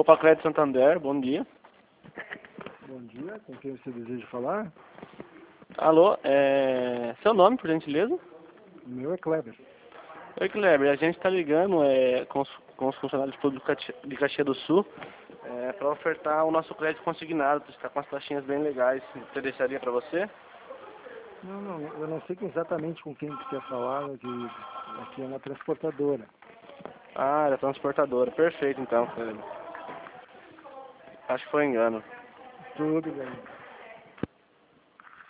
Copa Crédito Santander, bom dia. Bom dia, com quem você deseja falar? Alô, seu nome, por gentileza? O meu é Kleber. Oi, Kleber, a gente está ligando com os funcionários públicos de Caxias do Sul para ofertar o nosso crédito consignado, está com as taxinhas bem legais. Interessaria para você? Não, eu não sei exatamente com quem você quer falar, aqui é uma transportadora. Ah, é transportadora, perfeito então, Kleber. Acho que foi engano. Tudo bem.